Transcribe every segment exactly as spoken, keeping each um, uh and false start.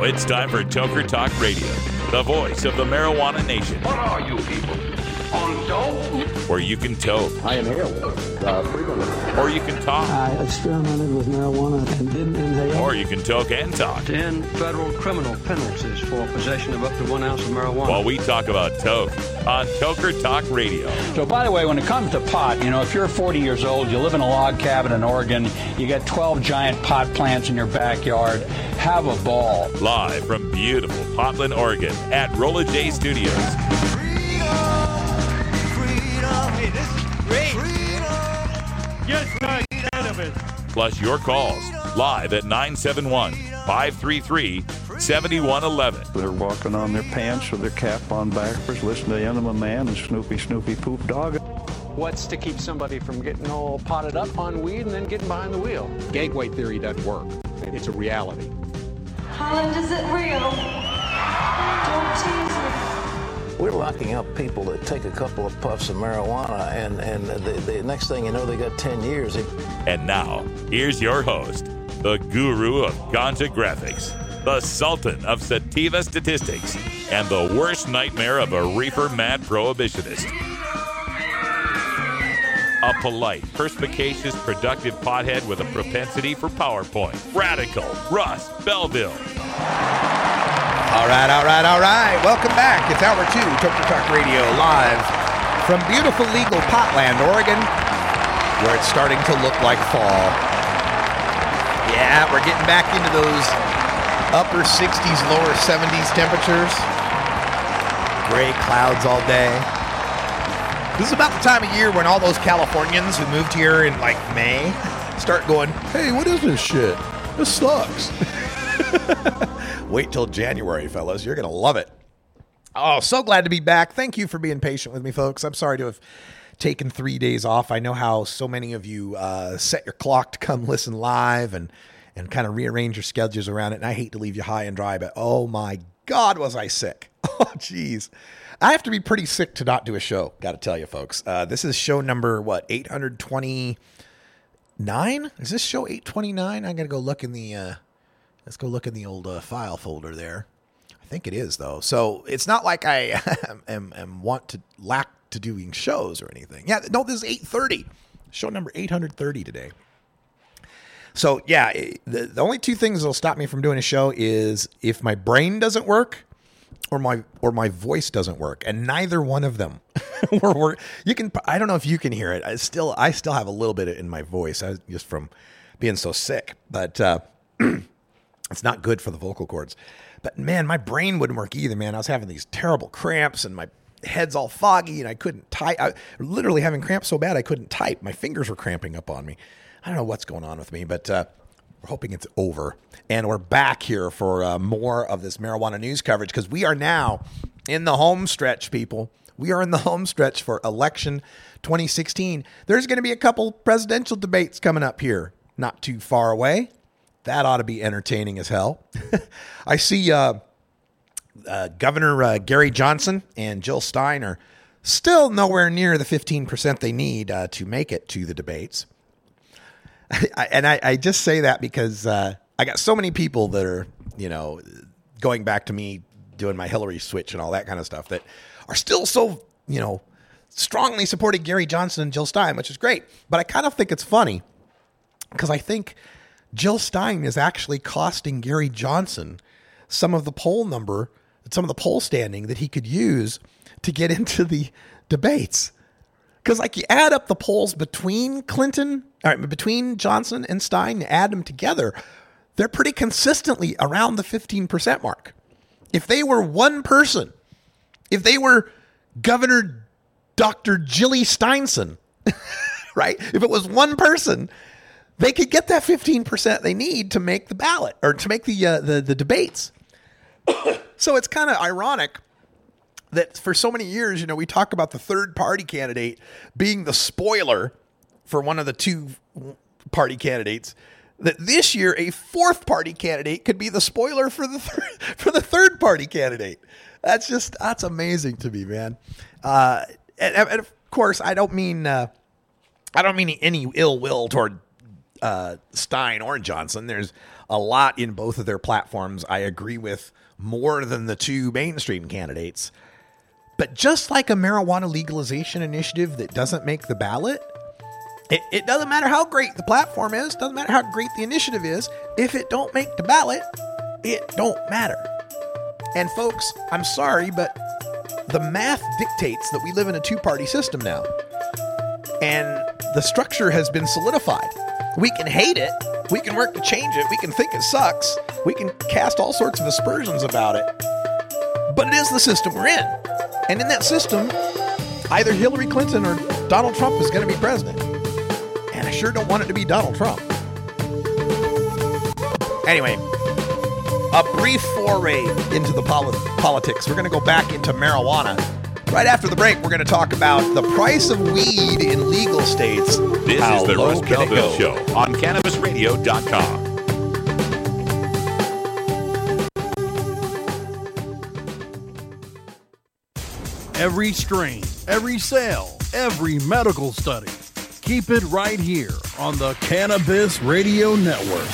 Now it's time for Toker Talk Radio, the voice of the marijuana nation. What are you people? On dope? Where you can toke. I inhale uh, frequently. Or you can talk. I experimented with marijuana and didn't inhale. Or you can toke and talk. ten federal criminal penalties for possession of up to one ounce of marijuana. While we talk about toke on Toker Talk Radio. So, by the way, when it comes to pot, you know, if you're forty years old, you live in a log cabin in Oregon, you got twelve giant pot plants in your backyard, have a ball. Live from beautiful Portland, Oregon at Rolla J Studios. Hey, this is great. Yes, my cannabis. Plus your calls live at nine seven one, five three three, seven one one one. They're walking on their pants with their cap on backwards, listening to Enema Man and Snoopy Snoopy Poop Dog. What's to keep somebody from getting all potted up on weed and then getting behind the wheel? Gateway theory doesn't work. It's a reality. Holland, is it real? Don't tease me. We're locking up people that take a couple of puffs of marijuana, and, and the, the next thing you know, they got ten years. And now, here's your host, the guru of ganja graphics, the sultan of sativa statistics, and the worst nightmare of a reefer mad prohibitionist. A polite, perspicacious, productive pothead with a propensity for PowerPoint. Radical Russ Belville. All right, all right, all right. Welcome back. It's hour two, Toker Talk Radio, live from beautiful legal Potland, Oregon, where it's starting to look like fall. Yeah, we're getting back into those upper sixties, lower seventies temperatures. Gray clouds all day. This is about the time of year when all those Californians who moved here in like May start going, hey, what is this shit? This sucks. Wait till January, fellas. You're going to love it. Oh, so glad to be back. Thank you for being patient with me, folks. I'm sorry to have taken three days off. I know how so many of you uh, set your clock to come listen live and, and kind of rearrange your schedules around it. And I hate to leave you high and dry, but oh my God, was I sick. Oh, geez. I have to be pretty sick to not do a show, got to tell you, folks. Uh, this is show number, what, eight hundred twenty-nine? Is this show eight twenty-nine? I'm going to go look in the... Uh, Let's go look in the old uh, file folder there. I think it is, though. So it's not like I am, am want to lack to doing shows or anything. Yeah, no, this is eight thirty. Show number eight hundred thirty today. So, yeah, the, the only two things that will stop me from doing a show is if my brain doesn't work or my or my voice doesn't work, and neither one of them. we're, we're, you can. I don't know if you can hear it. I still I still have a little bit in my voice I, just from being so sick, but. Uh, It's not good for the vocal cords. But, man, my brain wouldn't work either, man. I was having these terrible cramps, and my head's all foggy, and I couldn't type. I literally having cramps so bad I couldn't type. My fingers were cramping up on me. I don't know what's going on with me, but uh, we're hoping it's over. And we're back here for uh, more of this marijuana news coverage because we are now in the home stretch, people. We are in the home stretch for election twenty sixteen. There's going to be a couple presidential debates coming up here not too far away. That ought to be entertaining as hell. I see uh, uh, Governor uh, Gary Johnson and Jill Stein are still nowhere near the fifteen percent they need uh, to make it to the debates. I, and I, I just say that because uh, I got so many people that are, you know, going back to me doing my Hillary switch and all that kind of stuff that are still so, you know, strongly supporting Gary Johnson and Jill Stein, which is great. But I kind of think it's funny because I think Jill Stein is actually costing Gary Johnson some of the poll number, some of the poll standing that he could use to get into the debates. Because like you add up the polls between Clinton, or between Johnson and Stein, you add them together, they're pretty consistently around the fifteen percent mark. If they were one person, if they were Governor Doctor Jilly Steinson, right? If it was one person, they could get that fifteen percent they need to make the ballot or to make the uh, the, the debates. So it's kind of ironic that for so many years, you know, we talk about the third party candidate being the spoiler for one of the two party candidates, that this year a fourth party candidate could be the spoiler for the third, for the third party candidate. That's just, that's amazing to me, man. Uh, and, and of course, I don't mean, uh, I don't mean any ill will toward uh, Stein or Johnson. There's a lot in both of their platforms I agree with more than the two mainstream candidates. But just like a marijuana legalization initiative that doesn't make the ballot, it, it doesn't matter how great the platform is, doesn't matter how great the initiative is, if it don't make the ballot, it don't matter. And folks, I'm sorry, but the math dictates that we live in a two-party system now. And the structure has been solidified. We can hate it. We can work to change it. We can think it sucks. We can cast all sorts of aspersions about it. But it is the system we're in. And in that system, either Hillary Clinton or Donald Trump is going to be president. And I sure don't want it to be Donald Trump. Anyway, a brief foray into the poli- politics. We're going to go back into marijuana. Right after the break, we're going to talk about the price of weed in legal states. This How is the low Russ can it Belville go? Show on Cannabis Radio dot com. Every strain, every sale, every medical study. Keep it right here on the Cannabis Radio Network.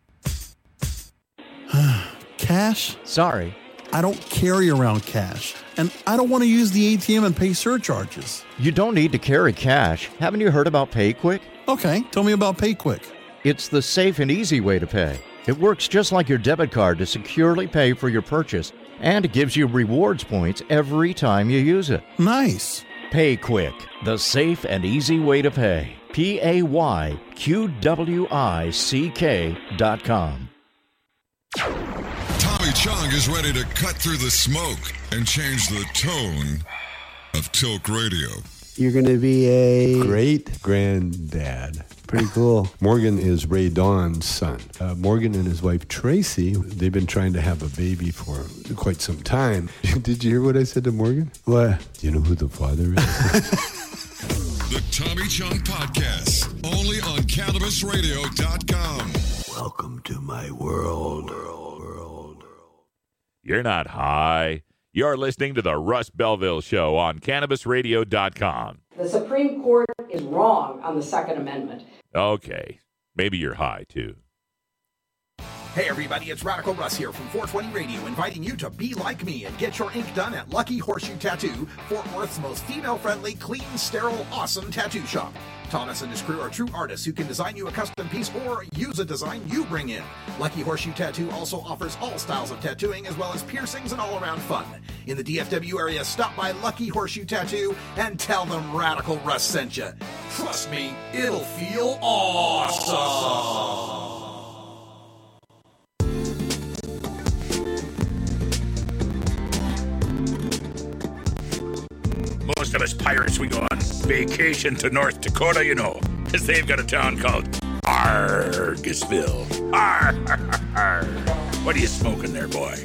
Cash? Sorry. I don't carry around cash, and I don't want to use the A T M and pay surcharges. You don't need to carry cash. Haven't you heard about PayQuick? Okay, tell me about PayQuick. It's the safe and easy way to pay. It works just like your debit card to securely pay for your purchase, and it gives you rewards points every time you use it. Nice. PayQuick, the safe and easy way to pay. P A Y Q W I C K dot com. Tommy Chong is ready to cut through the smoke and change the tone of Tilk Radio. You're going to be a... great granddad. Pretty cool. Morgan is Ray Dawn's son. Uh, Morgan and his wife Tracy, they've been trying to have a baby for quite some time. Did you hear what I said to Morgan? What? Do you know who the father is? The Tommy Chong Podcast, only on Cannabis Radio dot com. Welcome to my world. You're not high. You're listening to the Russ Belville Show on Cannabis Radio dot com. The Supreme Court is wrong on the Second Amendment. Okay, maybe you're high, too. Hey everybody, it's Radical Russ here from four twenty Radio, inviting you to be like me and get your ink done at Lucky Horseshoe Tattoo, Fort Worth's most female-friendly, clean, sterile, awesome tattoo shop. Thomas and his crew are true artists who can design you a custom piece or use a design you bring in. Lucky Horseshoe Tattoo also offers all styles of tattooing as well as piercings and all-around fun. In the D F W area, stop by Lucky Horseshoe Tattoo and tell them Radical Russ sent you. Trust me, it'll feel awesome. Most of us pirates, we go on vacation to North Dakota, you know, because they've got a town called Argosville. Arr, arr, arr. What are you smoking there, boy?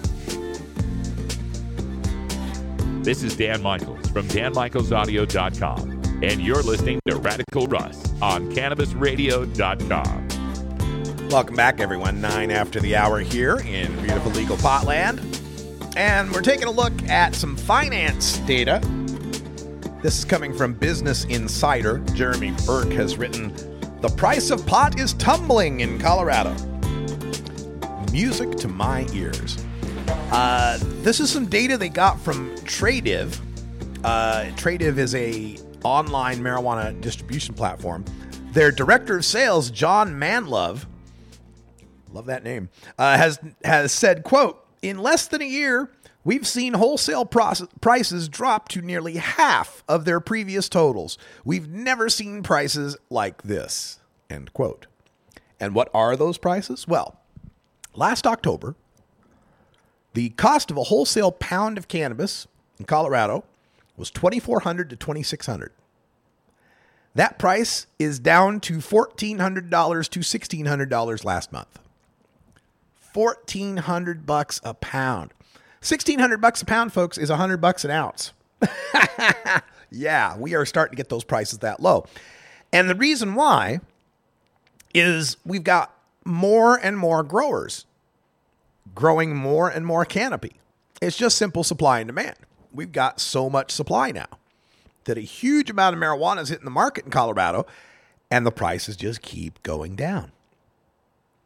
This is Dan Michaels from Dan Michaels Audio dot com, and you're listening to Radical Russ on Cannabis Radio dot com. Welcome back, everyone. Nine after the hour here in beautiful legal Potland. And we're taking a look at some finance data. This is coming from Business Insider. Jeremy Burke has written, "The price of pot is tumbling in Colorado." Music to my ears. Uh, this is some data they got from Tradiv. Uh, Tradiv is a online marijuana distribution platform. Their director of sales, John Manlove, love that name, uh, has has said, quote, "In less than a year, we've seen wholesale process, prices drop to nearly half of their previous totals. We've never seen prices like this," end quote. And what are those prices? Well, last October, the cost of a wholesale pound of cannabis in Colorado was twenty-four hundred dollars to twenty-six hundred dollars. That price is down to fourteen hundred dollars to sixteen hundred dollars last month. fourteen hundred bucks a pound. sixteen hundred bucks a pound, folks, is one hundred bucks an ounce. Yeah, we are starting to get those prices that low. And the reason why is we've got more and more growers growing more and more canopy. It's just simple supply and demand. We've got so much supply now that a huge amount of marijuana is hitting the market in Colorado, and the prices just keep going down.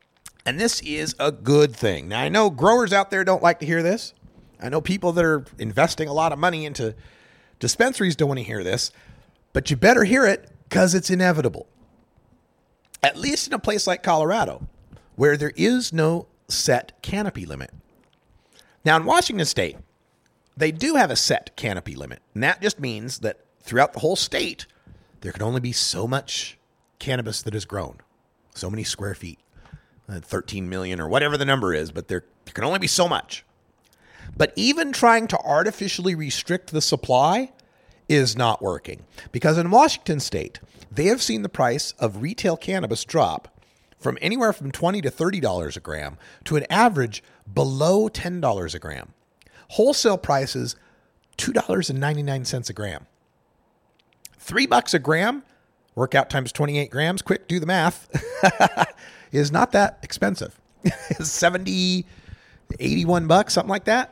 And this is a good thing. Now, I know growers out there don't like to hear this. I know people that are investing a lot of money into dispensaries don't want to hear this. But you better hear it because it's inevitable. At least in a place like Colorado, where there is no set canopy limit. Now, in Washington State, they do have a set canopy limit. And that just means that throughout the whole state, there can only be so much cannabis that is grown. So many square feet. thirteen million or whatever the number is, but there, there can only be so much. But even trying to artificially restrict the supply is not working. Because in Washington State, they have seen the price of retail cannabis drop from anywhere from twenty dollars to thirty dollars a gram to an average below ten dollars a gram. Wholesale prices, two dollars and ninety-nine cents a gram. Three bucks a gram, work out times twenty-eight grams, quick, do the math, is not that expensive. It's seventy, eighty-one bucks, something like that.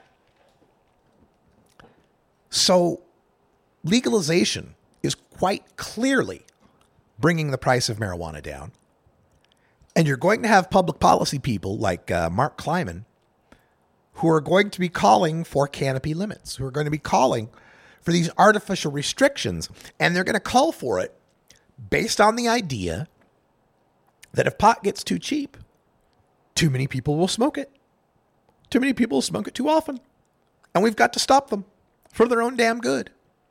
So legalization is quite clearly bringing the price of marijuana down. And you're going to have public policy people like uh, Mark Kleiman who are going to be calling for canopy limits, who are going to be calling for these artificial restrictions. And they're going to call for it based on the idea that if pot gets too cheap, too many people will smoke it. Too many people will smoke it too often. And we've got to stop them for their own damn good.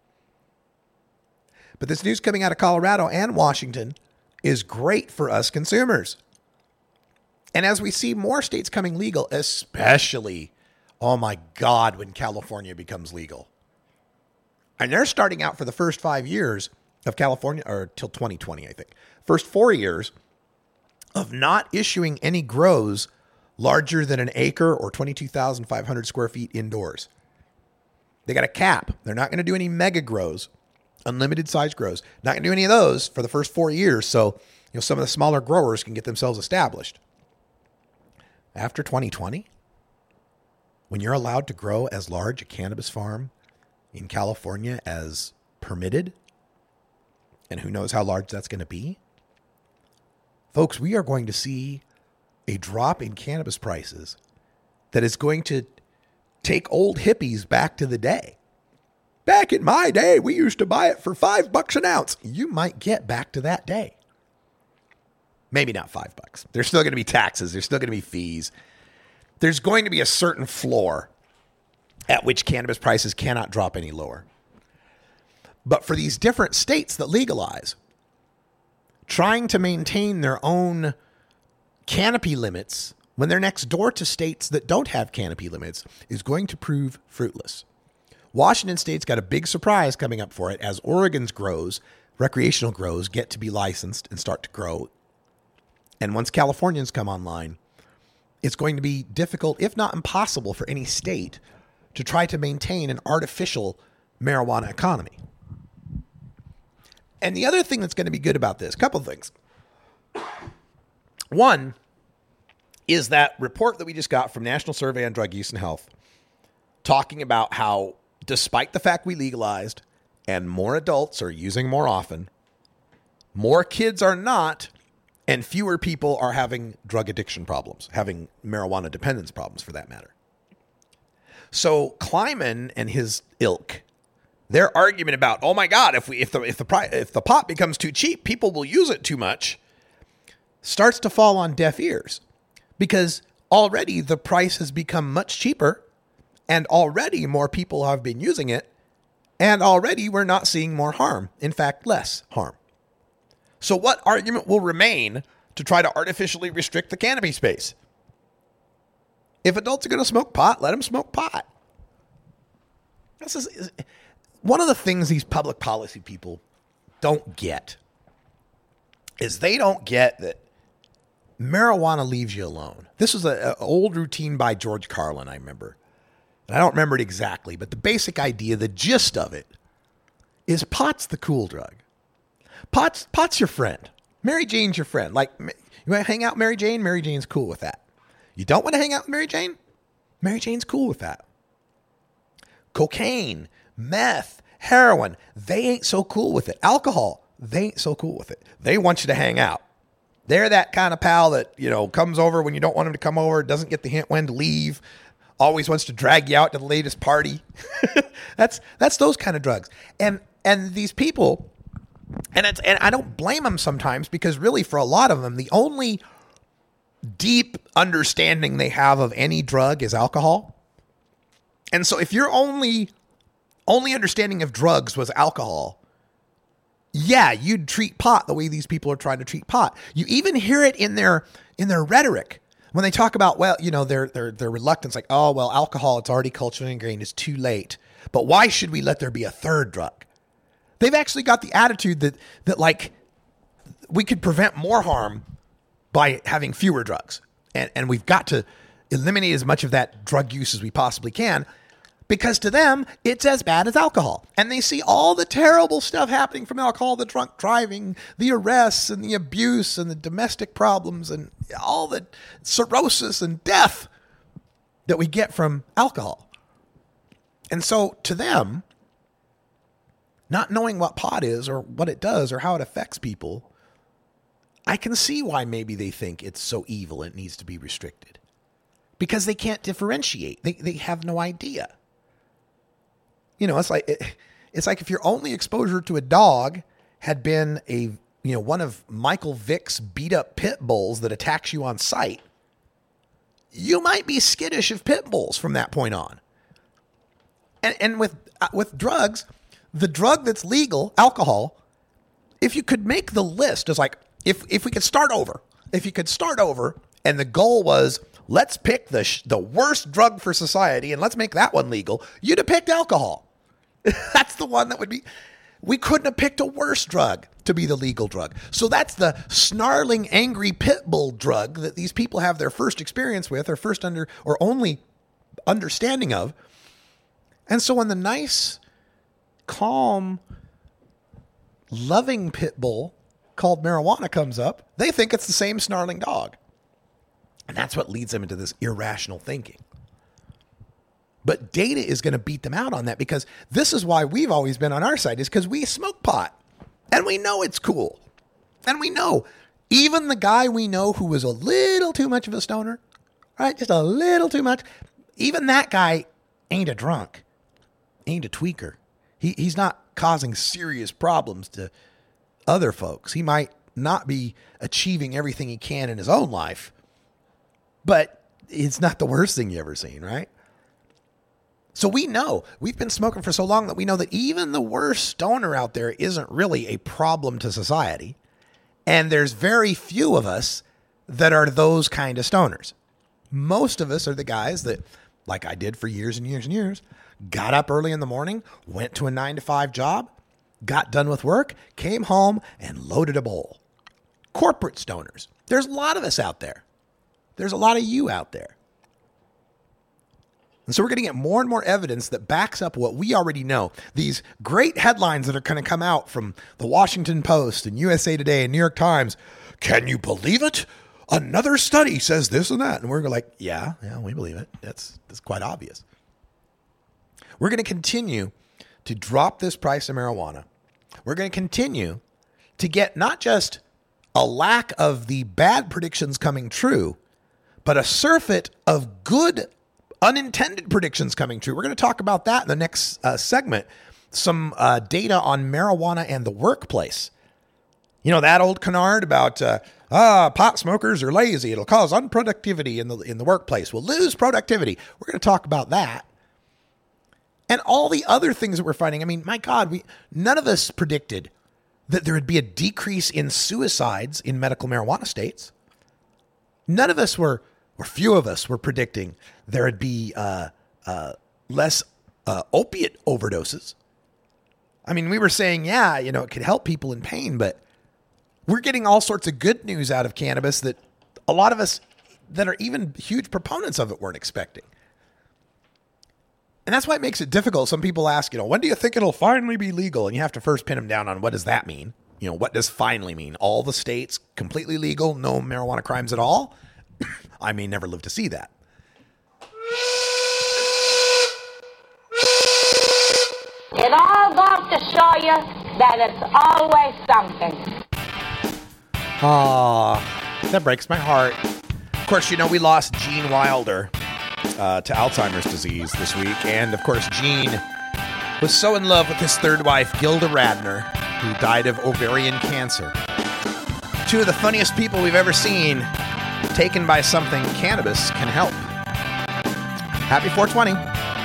But this news coming out of Colorado and Washington is great for us consumers. And as we see more states coming legal, especially, oh my God, when California becomes legal. And they're starting out for the first five years of California, or till twenty twenty, I think. First four years of not issuing any grows larger than an acre or twenty-two thousand five hundred square feet indoors. They got a cap. They're not going to do any mega grows, unlimited size grows. Not going to do any of those for the first four years. So, you know, some of the smaller growers can get themselves established. After twenty twenty, when you're allowed to grow as large a cannabis farm in California as permitted, and who knows how large that's going to be, folks, we are going to see a drop in cannabis prices that is going to take old hippies back to the day. Back in my day, we used to buy it for five bucks an ounce. You might get back to that day. Maybe not five bucks. There's still going to be taxes. There's still going to be fees. There's going to be a certain floor at which cannabis prices cannot drop any lower. But for these different states that legalize, trying to maintain their own canopy limits when they're next door to states that don't have canopy limits is going to prove fruitless. Washington State's got a big surprise coming up for it as Oregon's grows, recreational grows, get to be licensed and start to grow. And once Californians come online, it's going to be difficult, if not impossible, for any state to try to maintain an artificial marijuana economy. And the other thing that's going to be good about this, a couple of things. One is that report that we just got from National Survey on Drug Use and Health, talking about how despite the fact we legalized and more adults are using more often, more kids are not, and fewer people are having drug addiction problems, having marijuana dependence problems for that matter. So Kleiman and his ilk, their argument about, oh my God, if we if the if the pri- if the pot becomes too cheap, people will use it too much, starts to fall on deaf ears, because already the price has become much cheaper, and already more people have been using it, and already we're not seeing more harm. In fact, less harm. So what argument will remain to try to artificially restrict the canopy space? If adults are going to smoke pot, let them smoke pot. This is one of the things these public policy people don't get is they don't get that marijuana leaves you alone. This was an old routine by George Carlin, I remember. And I don't remember it exactly, but the basic idea, the gist of it, is pot's the cool drug. Pot's, pot's your friend. Mary Jane's your friend. Like, you want to hang out with Mary Jane? Mary Jane's cool with that. You don't want to hang out with Mary Jane? Mary Jane's cool with that. Cocaine, meth, heroin, they ain't so cool with it. Alcohol, they ain't so cool with it. They want you to hang out. They're that kind of pal that, you know, comes over when you don't want him to come over, doesn't get the hint when to leave, always wants to drag you out to the latest party. that's that's those kind of drugs. And and these people, and it's and I don't blame them sometimes, because really for a lot of them, the only deep understanding they have of any drug is alcohol. And so if your only only understanding of drugs was alcohol, yeah, you'd treat pot the way these people are trying to treat pot. You even hear it in their in their rhetoric when they talk about, well, you know, their their their reluctance, like, oh, well, alcohol, it's already culturally ingrained, it's too late. But why should we let there be a third drug? They've actually got the attitude that that like we could prevent more harm by having fewer drugs. And and we've got to eliminate as much of that drug use as we possibly can, because to them, it's as bad as alcohol. And they see all the terrible stuff happening from alcohol, the drunk driving, the arrests and the abuse and the domestic problems and all the cirrhosis and death that we get from alcohol. And so to them, not knowing what pot is or what it does or how it affects people, I can see why maybe they think it's so evil it needs to be restricted. Because they can't differentiate. They they have no idea. You know, it's like it, it's like if your only exposure to a dog had been a, you know, one of Michael Vick's beat up pit bulls that attacks you on sight, you might be skittish of pit bulls from that point on. And and with uh, with drugs, the drug that's legal, alcohol, if you could make the list as like, if if we could start over, if you could start over and the goal was, let's pick the sh- the worst drug for society and let's make that one legal, you'd have picked alcohol. That's the one that would be, we couldn't have picked a worse drug to be the legal drug. So that's the snarling, angry pit bull drug that these people have their first experience with, or first under, or only understanding of. And so when the nice, calm, loving pit bull called marijuana comes up, they think it's the same snarling dog. And that's what leads them into this irrational thinking. But data is going to beat them out on that, because this is why we've always been on our side, is because we smoke pot and we know it's cool. And we know even the guy we know who was a little too much of a stoner, right? Just a little too much. Even that guy ain't a drunk, ain't a tweaker. He, he's not causing serious problems to other folks. He might not be achieving everything he can in his own life, but it's not the worst thing you ever seen, right? So we know, we've been smoking for so long that we know that even the worst stoner out there isn't really a problem to society. And there's very few of us that are those kind of stoners. Most of us are the guys that, like I did for years and years and years, got up early in the morning, went to a nine to five job, got done with work, came home and loaded a bowl. Corporate stoners. There's a lot of us out there. There's a lot of you out there. And so we're going to get more and more evidence that backs up what we already know. These great headlines that are going to come out from the Washington Post and U S A Today and New York Times. Can you believe it? Another study says this and that. And we're like, yeah, yeah, we believe it. That's, that's quite obvious. We're going to continue to drop this price of marijuana. We're going to continue to get not just a lack of the bad predictions coming true, but a surfeit of good unintended predictions coming true. We're going to talk about that in the next uh, segment. Some uh, data on marijuana and the workplace. You know, that old canard about, uh, ah, pot smokers are lazy. It'll cause unproductivity in the in the workplace. We'll lose productivity. We're going to talk about that. And all the other things that we're finding. I mean, my God, we none of us predicted that there would be a decrease in suicides in medical marijuana states. None of us were, or few of us were predicting there would be uh, uh, less uh, opiate overdoses. I mean, we were saying, yeah, you know, it could help people in pain, but we're getting all sorts of good news out of cannabis that a lot of us that are even huge proponents of it weren't expecting. And that's why it makes it difficult. Some people ask, you know, when do you think it'll finally be legal? And you have to first pin them down on what does that mean? You know, what does finally mean? All the states completely legal, no marijuana crimes at all? I may never live to see that. It all goes to show you that it's always something. Aw, that breaks my heart. Of course, you know, we lost Gene Wilder uh, to Alzheimer's disease this week. And, of course, Gene was so in love with his third wife, Gilda Radner, who died of ovarian cancer. Two of the funniest people we've ever seen taken by something cannabis can help. Happy four twenty.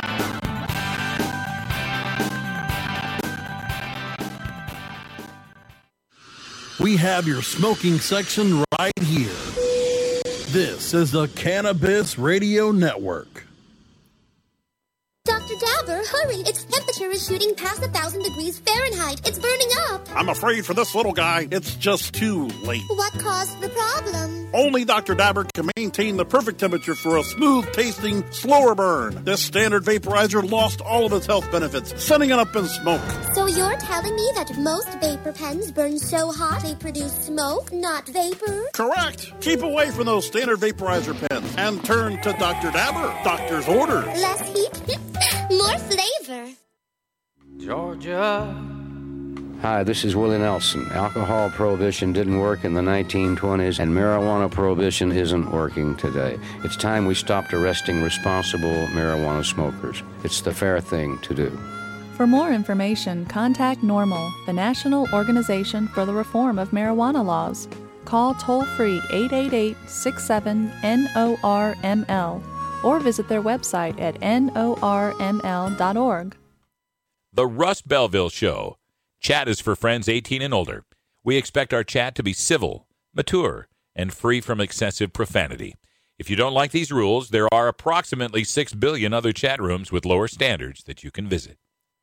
We have your smoking section right here. This is the Cannabis Radio Network. Doctor Dabber, hurry! Its temperature is shooting past a thousand degrees Fahrenheit. It's burning up. I'm afraid for this little guy, it's just too late. What caused the problem? Only Doctor Dabber can maintain the perfect temperature for a smooth-tasting, slower burn. This standard vaporizer lost all of its health benefits, sending it up in smoke. So you're telling me that most vapor pens burn so hot they produce smoke, not vapor? Correct. Keep away from those standard vaporizer pens and turn to Doctor Dabber. Doctor's orders. Less heat, more flavor. Georgia. Hi, this is Willie Nelson. Alcohol prohibition didn't work in the nineteen twenties, and marijuana prohibition isn't working today. It's time we stopped arresting responsible marijuana smokers. It's the fair thing to do. For more information, contact NORML, the National Organization for the Reform of Marijuana Laws. Call toll-free eight eight eight, six seven, N O R M L or visit their website at N O R M L dot org. The Russ Belville Show. Chat is for friends eighteen and older. We expect our chat to be civil, mature, and free from excessive profanity. If you don't like these rules, there are approximately six billion other chat rooms with lower standards that you can visit.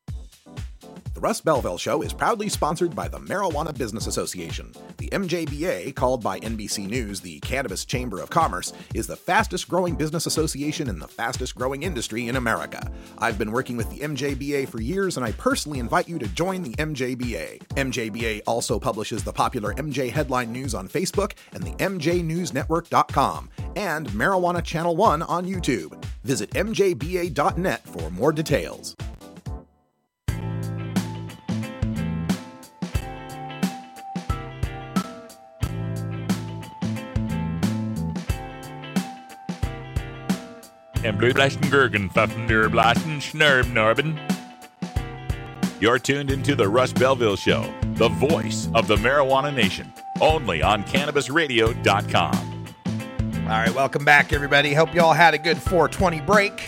The Russ Belville Show is proudly sponsored by the Marijuana Business Association. The M J B A, called by N B C News the Cannabis Chamber of Commerce, is the fastest growing business association in the fastest growing industry in America. I've been working with the M J B A for years, and I personally invite you to join the M J B A. M J B A also publishes the popular M J Headline News on Facebook and the M J News Network dot com and Marijuana Channel one on YouTube. Visit M J B A dot net for more details. And blue blasten Gergen, Pfaffen der Blasten, Schnurb Norben. You're tuned into the Russ Belville Show, the voice of the marijuana nation, only on Cannabis Radio dot com. All right, welcome back, everybody. Hope you all had a good four twenty break.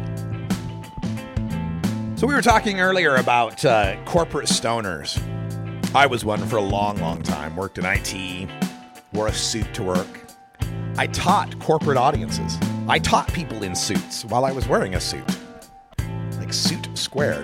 So we were talking earlier about uh, corporate stoners. I was one for a long, long time. Worked in I T, wore a suit to work. I taught corporate audiences. I taught people in suits while I was wearing a suit. Like suit squared.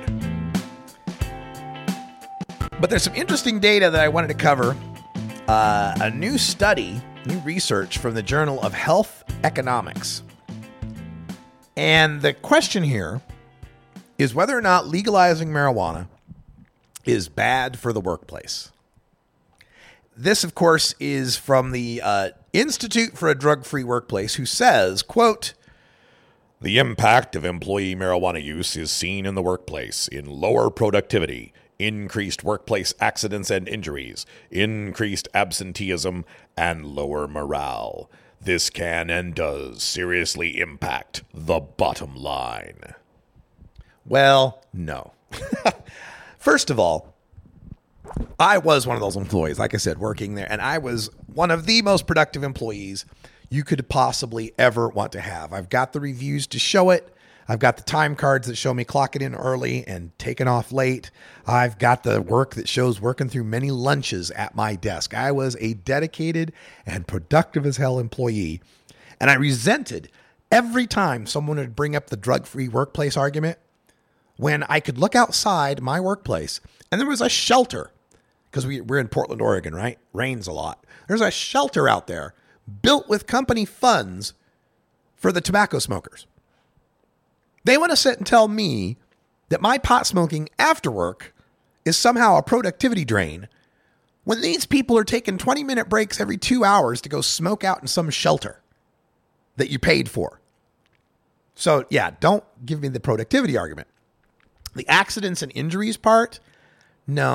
But there's some interesting data that I wanted to cover. Uh, a new study, new research from the Journal of Health Economics. And the question here is whether or not legalizing marijuana is bad for the workplace. This, of course, is from the uh, Institute for a Drug-Free Workplace, who says, quote, "The impact of employee marijuana use is seen in the workplace in lower productivity, increased workplace accidents and injuries, increased absenteeism, and lower morale. This can and does seriously impact the bottom line." Well, no. First of all, I was one of those employees, like I said, working there, and I was one of the most productive employees you could possibly ever want to have. I've got the reviews to show it. I've got the time cards that show me clocking in early and taking off late. I've got the work that shows working through many lunches at my desk. I was a dedicated and productive as hell employee, and I resented every time someone would bring up the drug-free workplace argument when I could look outside my workplace and there was a shelter. Because we, we're in Portland, Oregon, right? Rains a lot. There's a shelter out there built with company funds for the tobacco smokers. They want to sit and tell me that my pot smoking after work is somehow a productivity drain when these people are taking twenty-minute breaks every two hours to go smoke out in some shelter that you paid for. So, yeah, don't give me the productivity argument. The accidents and injuries part, no.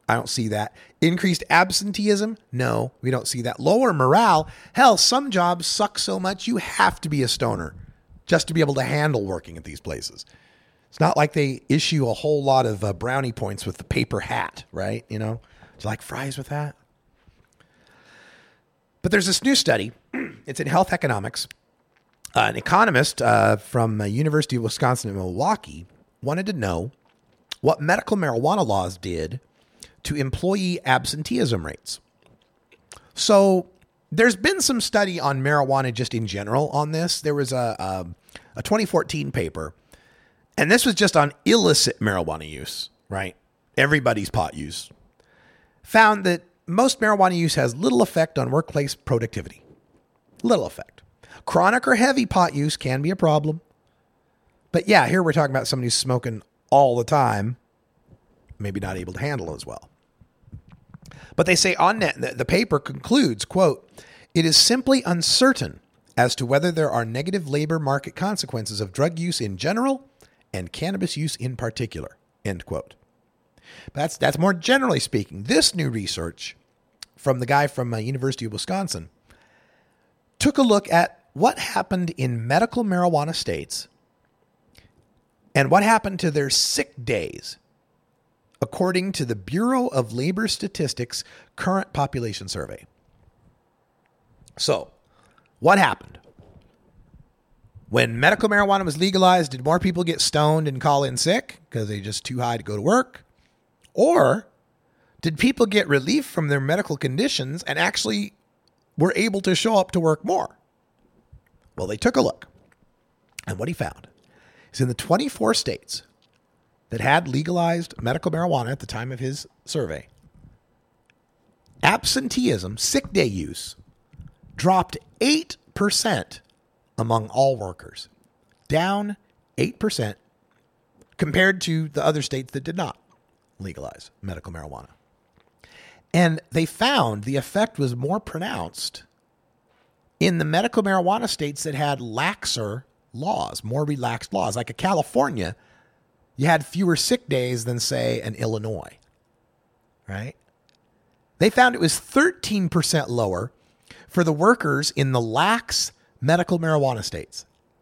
I don't see that. Increased absenteeism? No, we don't see that. Lower morale? Hell, some jobs suck so much you have to be a stoner just to be able to handle working at these places. It's not like they issue a whole lot of uh, brownie points with the paper hat, right? You know, it's like fries with that. But there's this new study. It's in Health Economics. Uh, an economist uh, from the University of Wisconsin in Milwaukee wanted to know what medical marijuana laws did to employee absenteeism rates. So there's been some study on marijuana just in general on this. There was a, a, a twenty fourteen paper, and this was just on illicit marijuana use, right? Everybody's pot use. Found that most marijuana use has little effect on workplace productivity. Little effect. Chronic or heavy pot use can be a problem. But yeah, here we're talking about somebody who's smoking all the time, maybe not able to handle it as well. But they say on net, the, the paper concludes, quote, "It is simply uncertain as to whether there are negative labor market consequences of drug use in general and cannabis use in particular," end quote. But that's, that's more generally speaking. This new research from the guy from uh, University of Wisconsin took a look at what happened in medical marijuana states and what happened to their sick days, according to the Bureau of Labor Statistics current population survey. So, what happened? When medical marijuana was legalized, did more people get stoned and call in sick because they're just too high to go to work? Or did people get relief from their medical conditions and actually were able to show up to work more? Well, they took a look. And what he found is in the twenty-four states that had legalized medical marijuana at the time of his survey, absenteeism, sick day use, dropped eight percent among all workers. Down eight percent compared to the other states that did not legalize medical marijuana. And they found the effect was more pronounced in the medical marijuana states that had laxer laws, more relaxed laws. Like a California, you had fewer sick days than, say, an Illinois, right? They found it was thirteen percent lower for the workers in the lax medical marijuana states.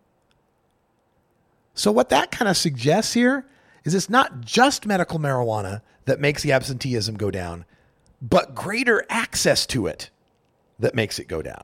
So what that kind of suggests here is it's not just medical marijuana that makes the absenteeism go down, but greater access to it that makes it go down.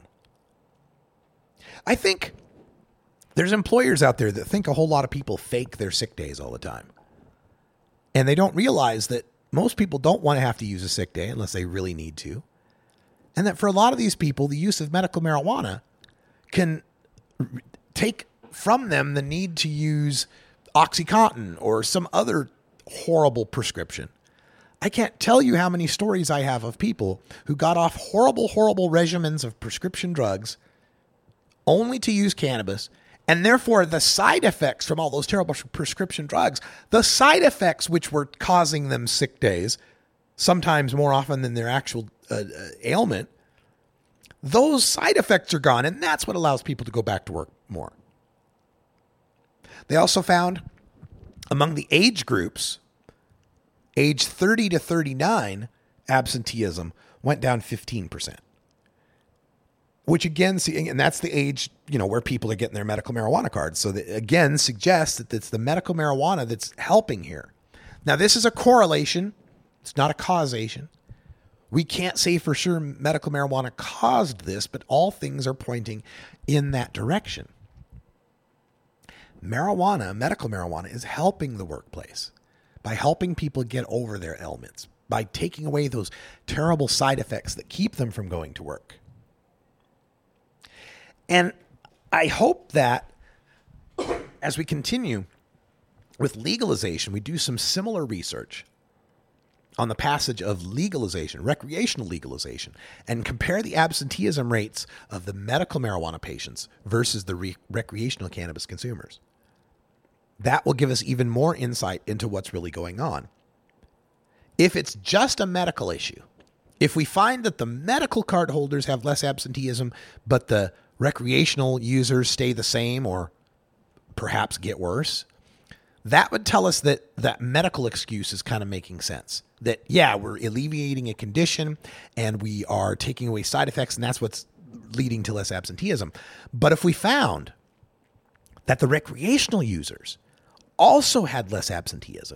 I think there's employers out there that think a whole lot of people fake their sick days all the time. And they don't realize that most people don't want to have to use a sick day unless they really need to. And that for a lot of these people, the use of medical marijuana can take from them the need to use OxyContin or some other horrible prescription. I can't tell you how many stories I have of people who got off horrible, horrible regimens of prescription drugs only to use cannabis. And therefore, the side effects from all those terrible prescription drugs, the side effects which were causing them sick days, sometimes more often than their actual uh, ailment, those side effects are gone. And that's what allows people to go back to work more. They also found among the age groups, age thirty to thirty-nine, absenteeism went down fifteen percent. Which again, see, and that's the age, you know, where people are getting their medical marijuana cards. So that again suggests that it's the medical marijuana that's helping here. Now, this is a correlation. It's not a causation. We can't say for sure medical marijuana caused this, but all things are pointing in that direction. Marijuana, medical marijuana, is helping the workplace by helping people get over their ailments, by taking away those terrible side effects that keep them from going to work. And I hope that as we continue with legalization, we do some similar research on the passage of legalization, recreational legalization, and compare the absenteeism rates of the medical marijuana patients versus the re- recreational cannabis consumers. That will give us even more insight into what's really going on. If it's just a medical issue, if we find that the medical card holders have less absenteeism, but the recreational users stay the same or perhaps get worse, that would tell us that that medical excuse is kind of making sense. That, yeah, we're alleviating a condition and we are taking away side effects, and that's what's leading to less absenteeism. But if we found that the recreational users also had less absenteeism,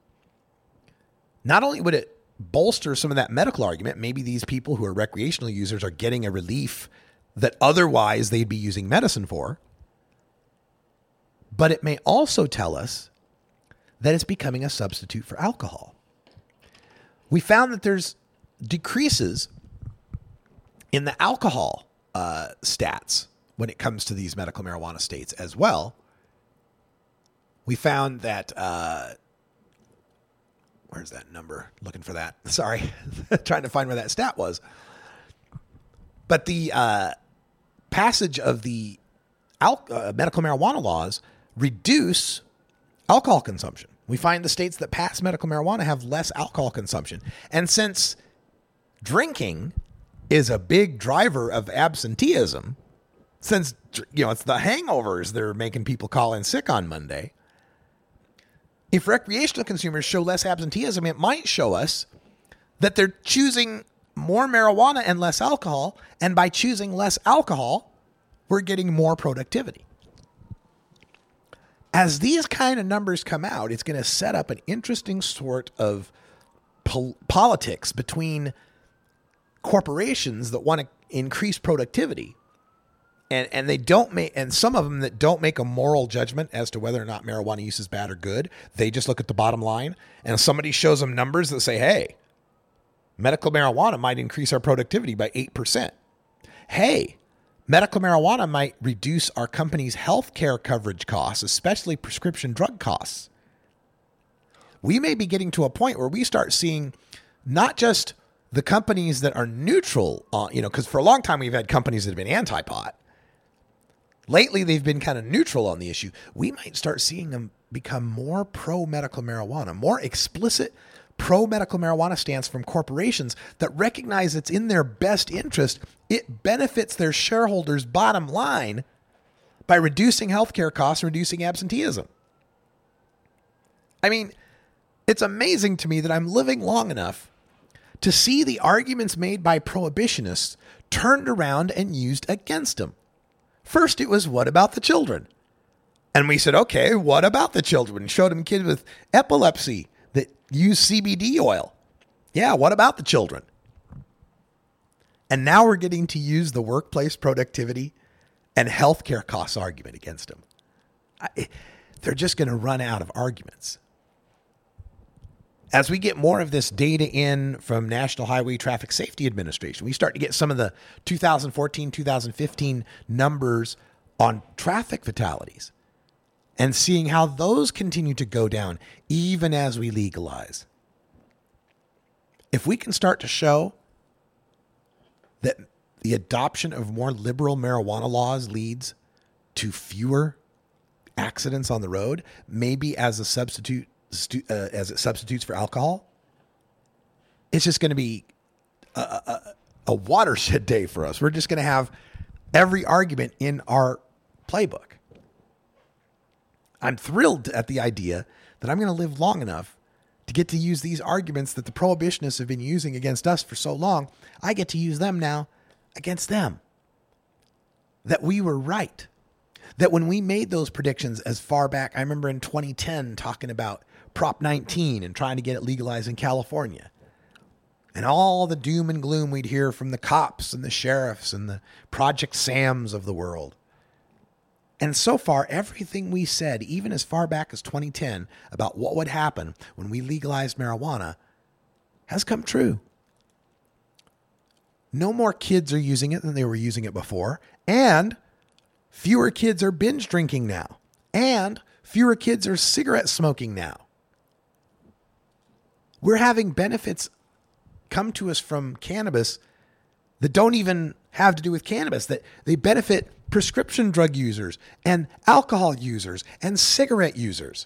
not only would it bolster some of that medical argument, maybe these people who are recreational users are getting a relief that otherwise they'd be using medicine for, but it may also tell us that it's becoming a substitute for alcohol. We found that there's decreases in the alcohol uh, stats when it comes to these medical marijuana states as well. We found that, uh, where's that number? Looking for that. Sorry, trying to find where that stat was. But the uh, passage of the al- uh, medical marijuana laws reduce alcohol consumption. We find the states that pass medical marijuana have less alcohol consumption. And since drinking is a big driver of absenteeism, since, you know, it's the hangovers that are making people call in sick on Monday, if recreational consumers show less absenteeism, it might show us that they're choosing more marijuana and less alcohol. And by choosing less alcohol, we're getting more productivity. As these kind of numbers come out, it's going to set up an interesting sort of pol- politics between corporations that want to increase productivity, and and they don't make, and some of them that don't make a moral judgment as to whether or not marijuana use is bad or good. They just look at the bottom line, and if somebody shows them numbers that say, "Hey, medical marijuana might increase our productivity by eight percent. Hey, medical marijuana might reduce our company's health care coverage costs, especially prescription drug costs." We may be getting to a point where we start seeing not just the companies that are neutral on, you know, because for a long time we've had companies that have been anti-pot. Lately, they've been kind of neutral on the issue. We might start seeing them become more pro-medical marijuana, more explicit pro-medical marijuana stance from corporations that recognize it's in their best interest. It benefits their shareholders' bottom line by reducing healthcare costs and reducing absenteeism. I mean, it's amazing to me that I'm living long enough to see the arguments made by prohibitionists turned around and used against them. First, it was, what about the children? And we said, okay, what about the children? Showed them kids with epilepsy that use C B D oil. Yeah, what about the children? And now we're getting to use the workplace productivity and healthcare costs argument against them. I, they're just going to run out of arguments. As we get more of this data in from National Highway Traffic Safety Administration, we start to get some of the two thousand fourteen, two thousand fifteen numbers on traffic fatalities and seeing how those continue to go down even as we legalize. If we can start to show that the adoption of more liberal marijuana laws leads to fewer accidents on the road, maybe as a substitute Uh, as it substitutes for alcohol, it's just going to be a, a, a watershed day for us. We're just going to have every argument in our playbook. I'm thrilled at the idea that I'm going to live long enough to get to use these arguments that the prohibitionists have been using against us for so long. I get to use them now against them. That we were right. That when we made those predictions as far back, I remember in twenty ten talking about Prop nineteen and trying to get it legalized in California. And all the doom and gloom we'd hear from the cops and the sheriffs and the Project Sams of the world. And so far, everything we said, even as far back as twenty ten, about what would happen when we legalized marijuana, has come true. No more kids are using it than they were using it before. And fewer kids are binge drinking now. And fewer kids are cigarette smoking now. We're having benefits come to us from cannabis that don't even have to do with cannabis, that they benefit prescription drug users and alcohol users and cigarette users.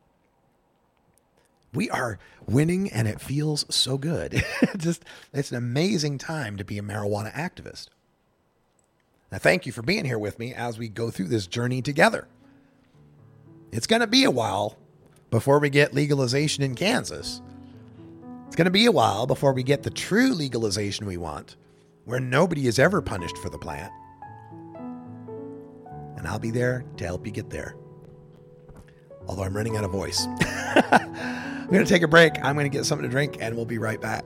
We are winning and it feels so good. Just, it's an amazing time to be a marijuana activist. Now, thank you for being here with me as we go through this journey together. It's going to be a while before we get legalization in Kansas. It's going to be a while before we get the true legalization we want, where nobody is ever punished for the plant. And I'll be there to help you get there. Although I'm running out of voice. I'm going to take a break. I'm going to get something to drink, and we'll be right back.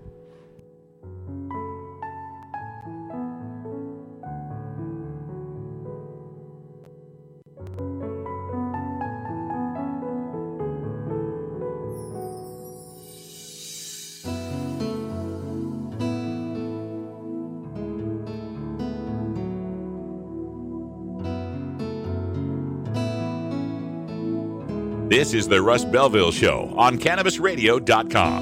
This is the Russ Belville Show on Cannabis Radio dot com.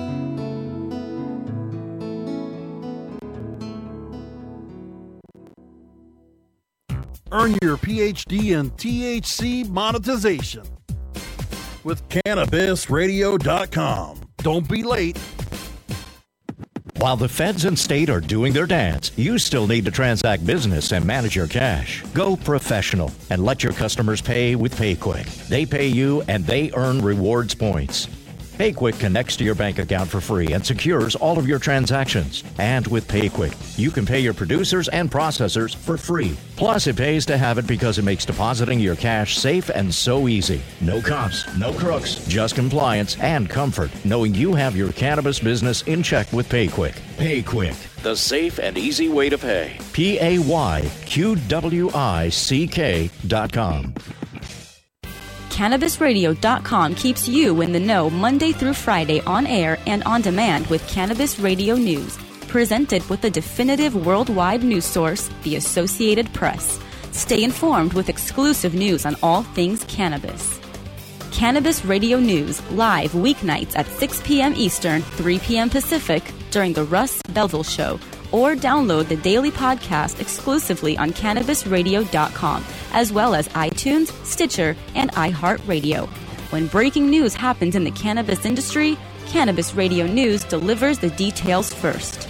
Earn your P H D in T H C monetization with Cannabis Radio dot com. Don't be late. While the feds and state are doing their dance, you still need to transact business and manage your cash. Go professional and let your customers pay with PayQuick. They pay you and they earn rewards points. PayQuick connects to your bank account for free and secures all of your transactions. And with PayQuick, you can pay your producers and processors for free. Plus, it pays to have it because it makes depositing your cash safe and so easy. No cops, no crooks, just compliance and comfort, knowing you have your cannabis business in check with PayQuick. PayQuick, the safe and easy way to pay. P A Y Q W I C K dot com. Cannabis Radio dot com keeps you in the know Monday through Friday on air and on demand with Cannabis Radio News, presented with the definitive worldwide news source, the Associated Press. Stay informed with exclusive news on all things cannabis. Cannabis Radio News, live weeknights at six p.m. Eastern, three p.m. Pacific, during the Russ Belville Show, or download the daily podcast exclusively on Cannabis Radio dot com, as well as iTunes, Stitcher, and iHeartRadio. When breaking news happens in the cannabis industry, Cannabis Radio News delivers the details first.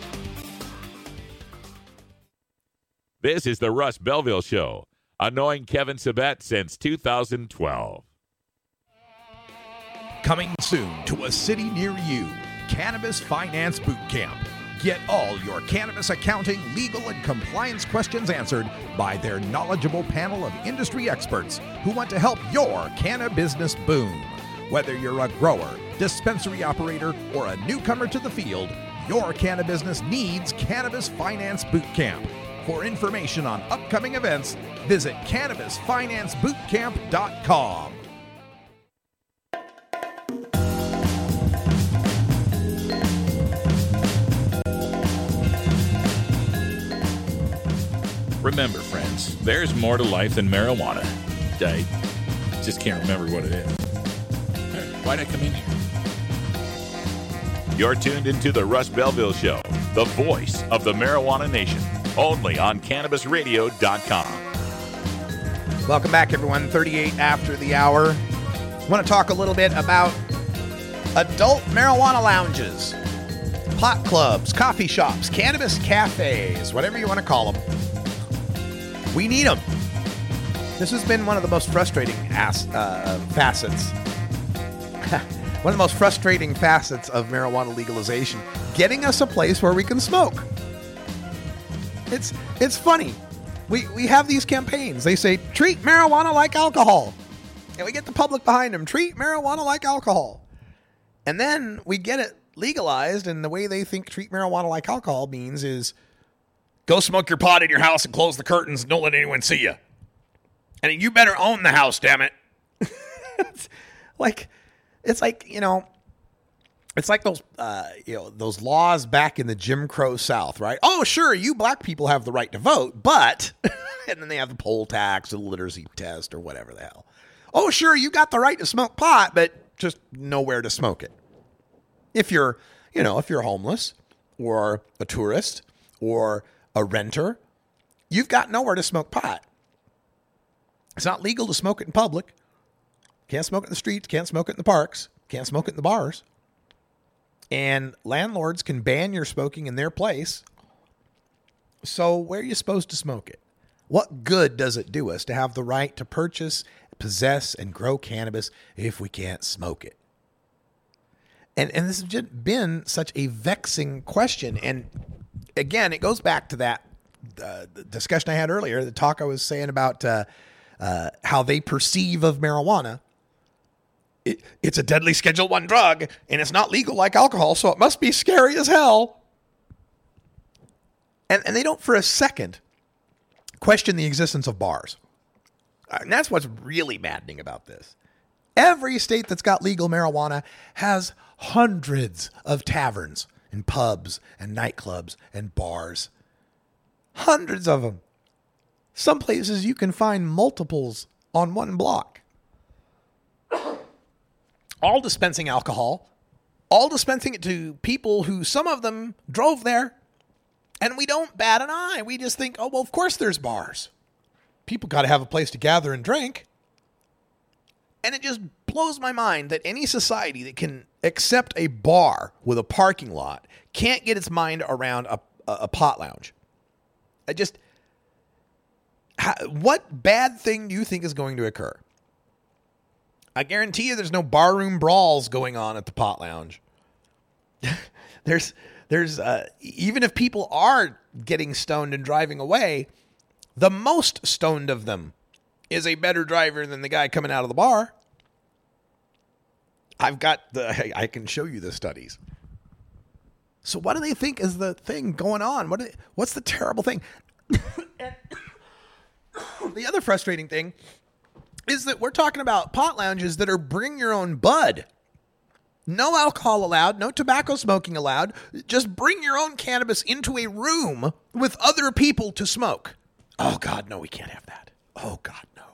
This is the Russ Belville Show, annoying Kevin Sabet since two thousand twelve. Coming soon to a city near you, Cannabis Finance Boot Camp. Get all your cannabis accounting, legal, and compliance questions answered by their knowledgeable panel of industry experts who want to help your cannabis business boom. Whether you're a grower, dispensary operator, or a newcomer to the field, your cannabis business needs Cannabis Finance Boot Camp. For information on upcoming events, visit Cannabis Finance Boot Camp dot com. Remember, friends, there's more to life than marijuana. I just can't remember what it is. Why'd I come in here? You're tuned into the Russ Belville Show, the voice of the marijuana nation, only on Cannabis Radio dot com. Welcome back, everyone. thirty-eight after the hour. I want to talk a little bit about adult marijuana lounges, pot clubs, coffee shops, cannabis cafes, whatever you want to call them. We need them. This has been one of the most frustrating ass, uh, facets. One of the most frustrating facets of marijuana legalization. Getting us a place where we can smoke. It's it's funny. We we have these campaigns. They say, treat marijuana like alcohol. And we get the public behind them. Treat marijuana like alcohol. And then we get it legalized, and the way they think treat marijuana like alcohol means is, go smoke your pot in your house and close the curtains and don't let anyone see you. And you better own the house, damn it. it's like, it's like, you know, it's like those, uh, you know, those laws back in the Jim Crow South, right? Oh, sure, you black people have the right to vote, but, and then they have the poll tax or the literacy test or whatever the hell. Oh, sure, you got the right to smoke pot, but just nowhere to smoke it. If you're, you know, if you're homeless or a tourist or a renter, you've got nowhere to smoke pot. It's not legal to smoke it in public. Can't smoke it in the streets, can't smoke it in the parks, can't smoke it in the bars. And landlords can ban your smoking in their place. So where are you supposed to smoke it? What good does it do us to have the right to purchase possess and grow cannabis if we can't smoke it? And and this has just been such a vexing question. And again, it goes back to that uh, the discussion I had earlier, the talk I was saying about uh, uh, how they perceive of marijuana. It, it's a deadly Schedule One drug, and it's not legal like alcohol, so it must be scary as hell. And, and they don't for a second question the existence of bars. And that's what's really maddening about this. Every state that's got legal marijuana has hundreds of taverns and pubs and nightclubs and bars. Hundreds of them. Some places you can find multiples on one block. All dispensing alcohol, all dispensing it to people who, some of them drove there, and we don't bat an eye. We just think, oh, well, of course there's bars. People got to have a place to gather and drink. And it just blows my mind that any society that can accept a bar with a parking lot can't get its mind around a, a, a pot lounge. I just, how, what bad thing do you think is going to occur? I guarantee you there's no barroom brawls going on at the pot lounge. there's, there's, uh, even if people are getting stoned and driving away, the most stoned of them is a better driver than the guy coming out of the bar. I've got the, I can show you the studies. So what do they think is the thing going on? What? They, what's the terrible thing? And the other frustrating thing is that we're talking about pot lounges that are bring your own bud. No alcohol allowed, no tobacco smoking allowed. Just bring your own cannabis into a room with other people to smoke. Oh, God, no, we can't have that. Oh, God, no.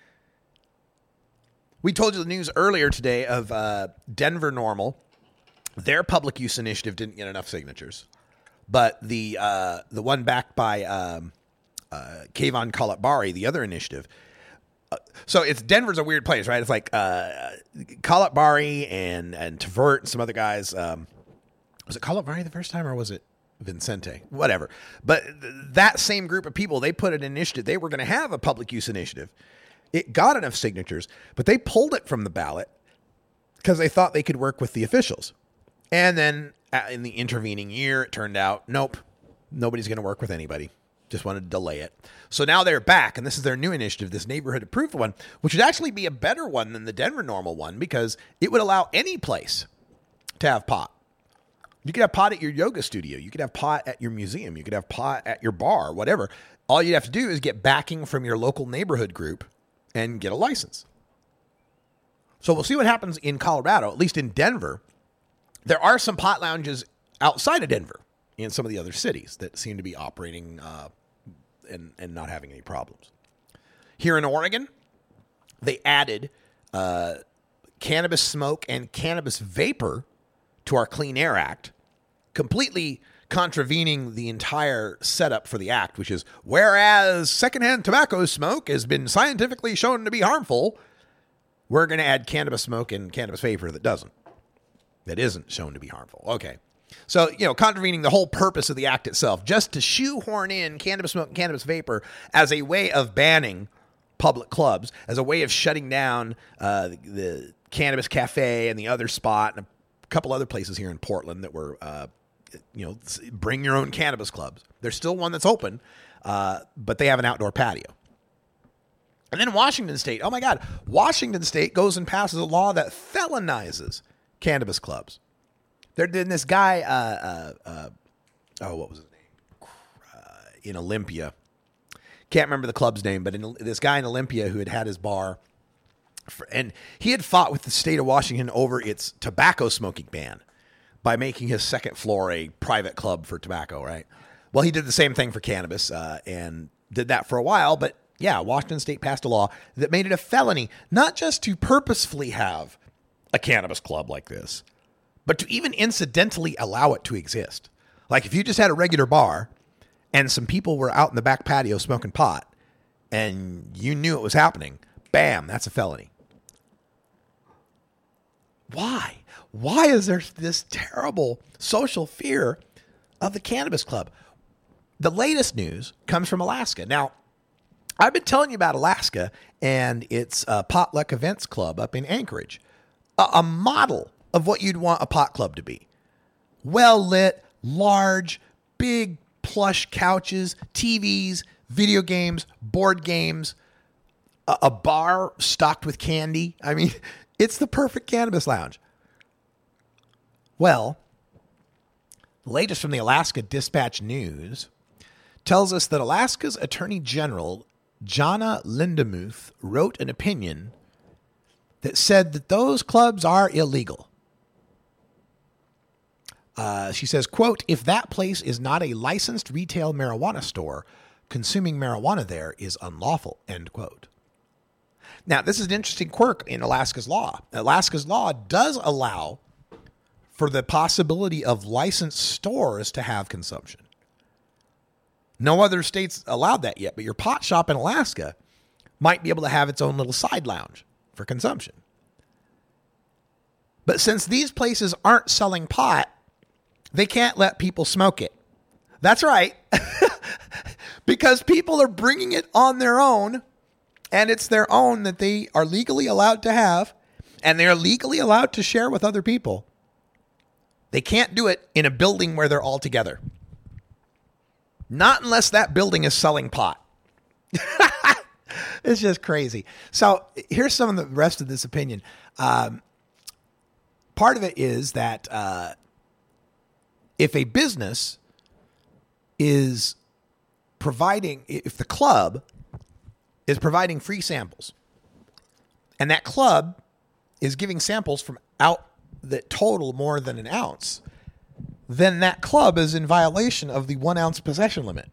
We told you the news earlier today of uh, Denver NORML. Their public use initiative didn't get enough signatures. But the uh, the one backed by um, uh, Kayvon Kalahari, the other initiative. Uh, so it's Denver's a weird place, right? It's like uh, Kalahari and, and Tvert and some other guys. Um, was it Kalahari the first time or was it Vincente? Whatever. But th- that same group of people, they put an initiative. They were going to have a public use initiative. It got enough signatures, but they pulled it from the ballot because they thought they could work with the officials. And then uh, in the intervening year, it turned out, nope, nobody's going to work with anybody. Just wanted to delay it. So now they're back, and this is their new initiative, this neighborhood approved one, which would actually be a better one than the Denver NORML one because it would allow any place to have pot. You could have pot at your yoga studio. You could have pot at your museum. You could have pot at your bar, whatever. All you have to do is get backing from your local neighborhood group and get a license. So we'll see what happens in Colorado, at least in Denver. There are some pot lounges outside of Denver in some of the other cities that seem to be operating uh, and, and not having any problems. Here in Oregon, they added uh, cannabis smoke and cannabis vapor to our Clean Air Act, completely contravening the entire setup for the act, which is, whereas secondhand tobacco smoke has been scientifically shown to be harmful, we're going to add cannabis smoke and cannabis vapor that doesn't. That isn't shown to be harmful. Okay. So, you know, contravening the whole purpose of the act itself, just to shoehorn in cannabis smoke and cannabis vapor as a way of banning public clubs, as a way of shutting down uh, the, the Cannabis Cafe and the other spot and a couple other places here in Portland that were, uh, you know, bring your own cannabis clubs. There's still one that's open, uh, but they have an outdoor patio. And then Washington State, oh my God, Washington State goes and passes a law that felonizes cannabis clubs. There, then this guy, uh, uh, uh, oh, what was his name? Uh, in Olympia. Can't remember the club's name, but in, this guy in Olympia who had had his bar, for, and he had fought with the state of Washington over its tobacco smoking ban by making his second floor a private club for tobacco, right? Well, he did the same thing for cannabis uh, and did that for a while, but yeah, Washington State passed a law that made it a felony, not just to purposefully have a cannabis club like this, but to even incidentally allow it to exist. Like if you just had a regular bar and some people were out in the back patio smoking pot and you knew it was happening, bam, that's a felony. Why? Why is there this terrible social fear of the cannabis club? The latest news comes from Alaska. Now, I've been telling you about Alaska and its uh, Potluck Events Club up in Anchorage, a, a model of what you'd want a pot club to be. Well lit, large, big plush couches, T Vs, video games, board games, a, a bar stocked with candy. I mean, it's the perfect cannabis lounge. Well, the latest from the Alaska Dispatch News tells us that Alaska's Attorney General, Jana Lindemuth, wrote an opinion that said that those clubs are illegal. Uh, she says, quote, if that place is not a licensed retail marijuana store, consuming marijuana there is unlawful, end quote. Now, this is an interesting quirk in Alaska's law. Alaska's law does allow for the possibility of licensed stores to have consumption. No other states allowed that yet, but your pot shop in Alaska might be able to have its own little side lounge for consumption. But since these places aren't selling pot, they can't let people smoke it. That's right. Because people are bringing it on their own, and it's their own that they are legally allowed to have, and they're legally allowed to share with other people. They can't do it in a building where they're all together. Not unless that building is selling pot. It's just crazy. So here's some of the rest of this opinion. Um, part of it is that uh, if a business is providing, if the club is providing free samples, and that club is giving samples from out that total more than an ounce, then that club is in violation of the one ounce possession limit.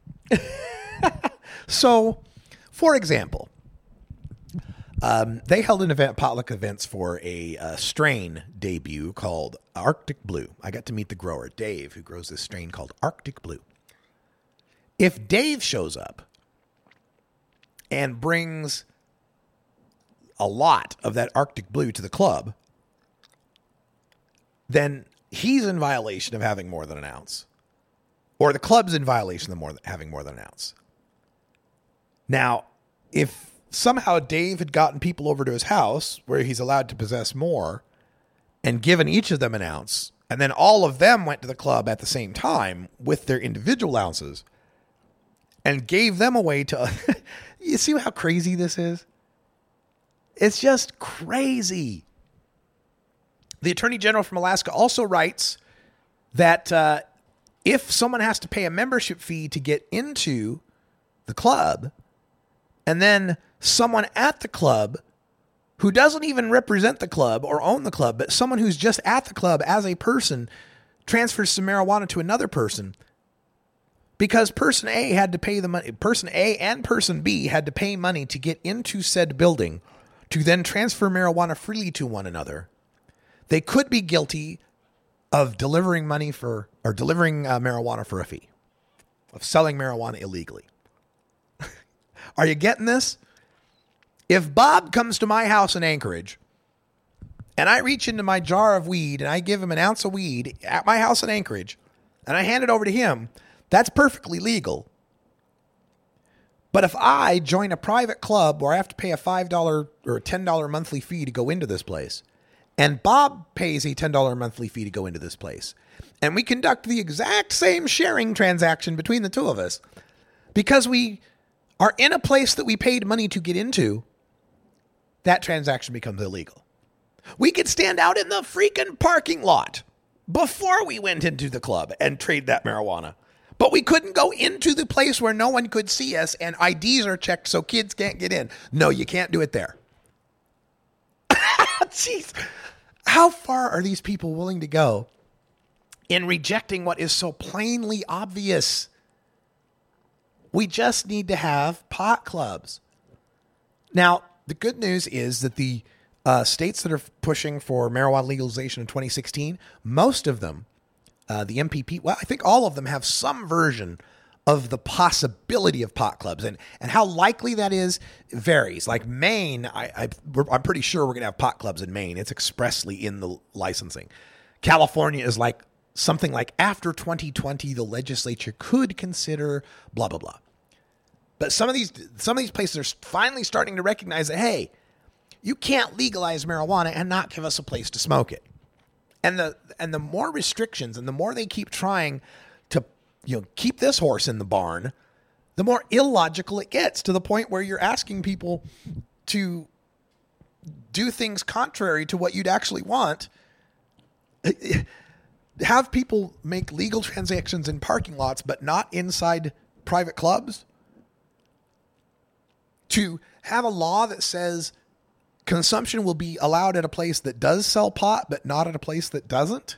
So, for example, um, they held an event, potluck events, for a uh, strain debut called Arctic Blue. I got to meet the grower, Dave, who grows this strain called Arctic Blue. If Dave shows up and brings a lot of that Arctic Blue to the club, then he's in violation of having more than an ounce. Or the club's in violation of more than, having more than an ounce. Now, if somehow Dave had gotten people over to his house where he's allowed to possess more and given each of them an ounce, and then all of them went to the club at the same time with their individual ounces and gave them away to... You see how crazy this is? It's just crazy. The Attorney General from Alaska also writes that uh, if someone has to pay a membership fee to get into the club, and then someone at the club who doesn't even represent the club or own the club, but someone who's just at the club as a person transfers some marijuana to another person, because person A had to pay the money, person A and person B had to pay money to get into said building to then transfer marijuana freely to one another, they could be guilty of delivering money for, or delivering uh, marijuana for a fee, of selling marijuana illegally. Are you getting this? If Bob comes to my house in Anchorage and I reach into my jar of weed and I give him an ounce of weed at my house in Anchorage and I hand it over to him, that's perfectly legal. But if I join a private club where I have to pay a five dollars or a ten dollars monthly fee to go into this place, and Bob pays a ten dollars monthly fee to go into this place, and we conduct the exact same sharing transaction between the two of us, because we are in a place that we paid money to get into, that transaction becomes illegal. We could stand out in the freaking parking lot before we went into the club and trade that marijuana. But we couldn't go into the place where no one could see us and I Ds are checked so kids can't get in. No, you can't do it there. Jeez. How far are these people willing to go in rejecting what is so plainly obvious? We just need to have pot clubs. Now, the good news is that the uh, states that are pushing for marijuana legalization in twenty sixteen, most of them, uh, the M P P, well, I think all of them have some version of the possibility of pot clubs. And, and how likely that is varies. Like Maine, I, I, we're, I'm pretty sure we're going to have pot clubs in Maine. It's expressly in the licensing. California is like something like after twenty twenty, the legislature could consider blah, blah, blah. But some of these some of these places are finally starting to recognize that, hey, you can't legalize marijuana and not give us a place to smoke it. And the and the more restrictions and the more they keep trying to, you know, keep this horse in the barn, the more illogical it gets, to the point where you're asking people to do things contrary to what you'd actually want. Have people make legal transactions in parking lots, but not inside private clubs. To have a law that says consumption will be allowed at a place that does sell pot, but not at a place that doesn't.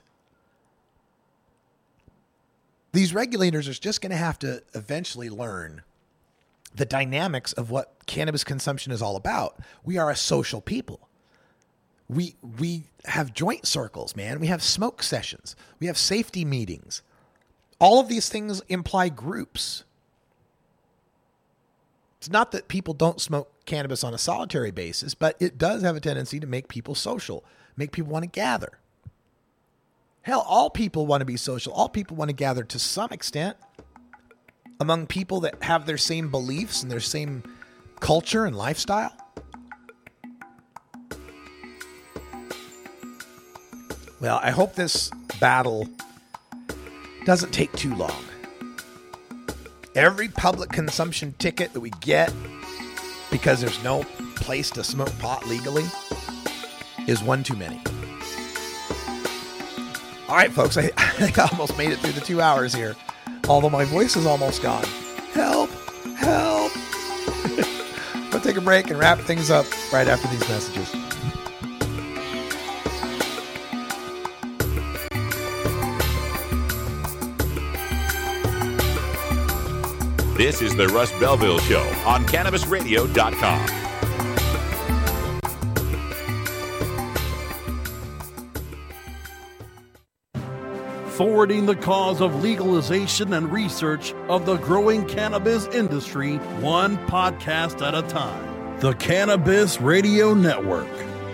These regulators are just going to have to eventually learn the dynamics of what cannabis consumption is all about. We are a social people. We we have joint circles, man. We have smoke sessions. We have safety meetings. All of these things imply groups. It's not that people don't smoke cannabis on a solitary basis, but it does have a tendency to make people social, make people want to gather. Hell, all people want to be social. All people want to gather to some extent among people that have their same beliefs and their same culture and lifestyle. Well, I hope this battle doesn't take too long. Every public consumption ticket that we get because there's no place to smoke pot legally is one too many. All right, folks, I, I think I almost made it through the two hours here, although my voice is almost gone. Help, help. We'll take a break and wrap things up right after these messages. This is the Russ Belville Show on Cannabis Radio dot com. Forwarding the cause of legalization and research of the growing cannabis industry, one podcast at a time. The Cannabis Radio Network.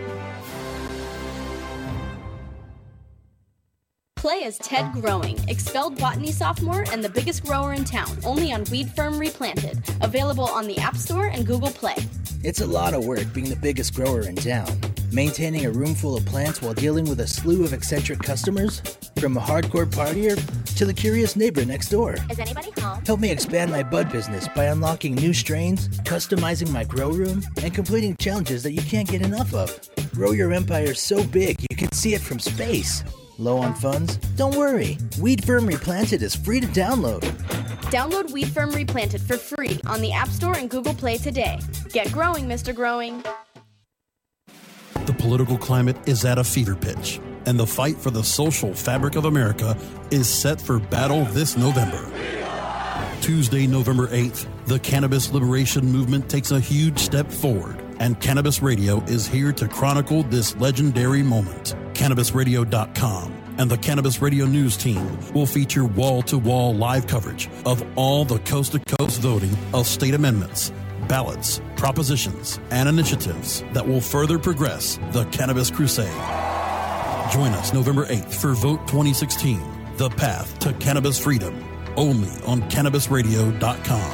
Play as Ted Growing, expelled botany sophomore and the biggest grower in town, only on Weed Firm Replanted. Available on the App Store and Google Play. It's a lot of work being the biggest grower in town. Maintaining a room full of plants while dealing with a slew of eccentric customers? From a hardcore partier to the curious neighbor next door. Is anybody home? Help me expand my bud business by unlocking new strains, customizing my grow room, and completing challenges that you can't get enough of. Grow your empire so big you can see it from space. Low on funds? Don't worry. Weed Firm Replanted is free to download. Download Weed Firm Replanted for free on the App Store and Google Play today. Get growing, Mister Growing. The political climate is at a fever pitch, and the fight for the social fabric of America is set for battle this November. Tuesday, November eighth, the Cannabis Liberation Movement takes a huge step forward, and Cannabis Radio is here to chronicle this legendary moment. Cannabis Radio dot com and the Cannabis Radio News team will feature wall-to-wall live coverage of all the coast-to-coast voting of state amendments, ballots, propositions, and initiatives that will further progress the cannabis crusade. Join us November eighth for Vote twenty sixteen, The Path to Cannabis Freedom, only on Cannabis Radio dot com.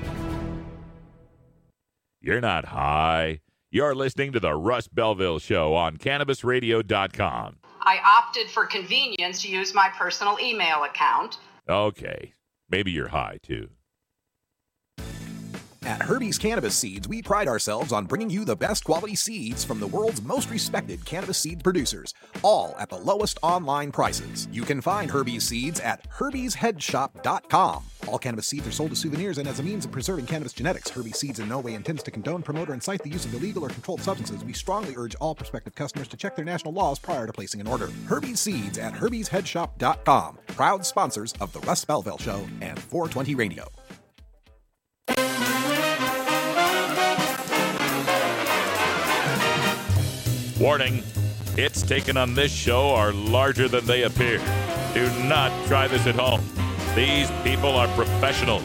You're not high. You're listening to the Russ Belville Show on Cannabis Radio dot com. I opted for convenience to use my personal email account. Okay. Maybe you're high, too. At Herbie's Cannabis Seeds, we pride ourselves on bringing you the best quality seeds from the world's most respected cannabis seed producers, all at the lowest online prices. You can find Herbie's Seeds at herbies head shop dot com. All cannabis seeds are sold as souvenirs and as a means of preserving cannabis genetics. Herbie's Seeds in no way intends to condone, promote, or incite the use of illegal or controlled substances. We strongly urge all prospective customers to check their national laws prior to placing an order. Herbie's Seeds at herbies head shop dot com. Proud sponsors of the Russ Belville Show and four twenty Radio. Warning, hits taken on this show are larger than they appear. Do not try this at home. These people are professionals.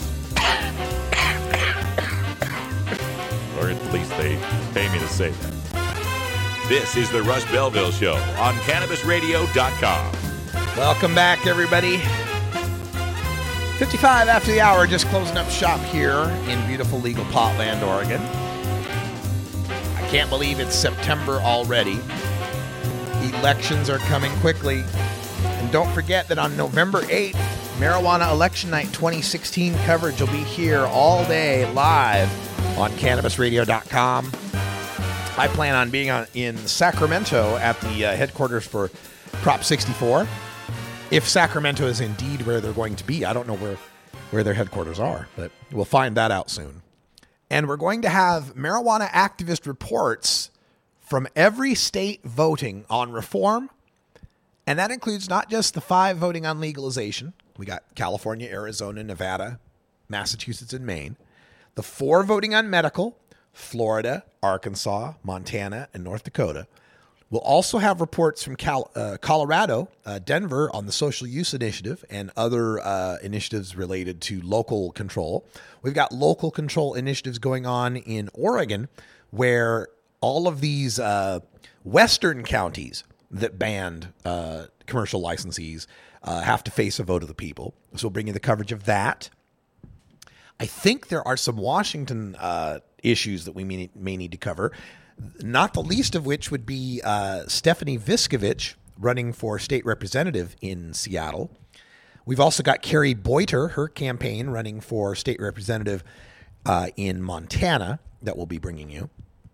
Or at least they pay me to say that. This is the Russ Belville Show on Cannabis Radio dot com. Welcome back, everybody. fifty-five after the hour, just closing up shop here in beautiful legal Potland, Oregon. I can't believe it's September already. Elections are coming quickly. And don't forget that on November eighth, Marijuana Election Night twenty sixteen coverage will be here all day live on Cannabis Radio dot com. I plan on being on, in Sacramento at the uh, headquarters for Prop sixty-four. If Sacramento is indeed where they're going to be, I don't know where, where their headquarters are, but we'll find that out soon. And we're going to have marijuana activist reports from every state voting on reform. And that includes not just the five voting on legalization. We got California, Arizona, Nevada, Massachusetts, and Maine. The four voting on medical, Florida, Arkansas, Montana, and North Dakota. We'll also have reports from Cal- uh, Colorado, uh, Denver on the social use initiative and other uh, initiatives related to local control. We've got local control initiatives going on in Oregon where all of these uh, western counties that banned uh, commercial licensees uh, have to face a vote of the people. So we'll bring you the coverage of that. I think there are some Washington uh, issues that we may, may need to cover, not the least of which would be uh, Stephanie Viskovich running for state representative in Seattle. We've also got Carrie Boiter, her campaign, running for state representative uh, in Montana that we'll be bringing you.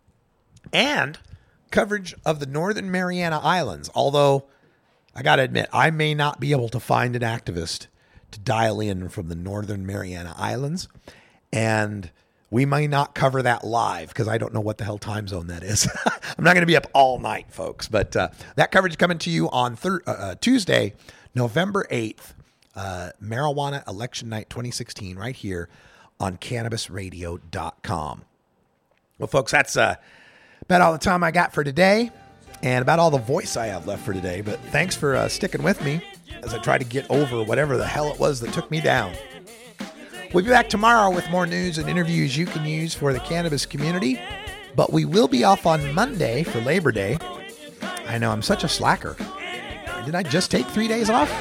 And coverage of the Northern Mariana Islands, although I got to admit, I may not be able to find an activist to dial in from the Northern Mariana Islands, and we may not cover that live because I don't know what the hell time zone that is. I'm not going to be up all night, folks, but uh, that coverage is coming to you on thir- uh, Tuesday, November eighth, uh, Marijuana Election Night twenty sixteen, right here on Cannabis Radio dot com. Well, folks, that's uh, about all the time I got for today and about all the voice I have left for today, but thanks for uh, sticking with me as I try to get over whatever the hell it was that took me down. We'll be back tomorrow with more news and interviews you can use for the cannabis community, but we will be off on Monday for Labor Day. I know, I'm such a slacker. Did I just take three days off?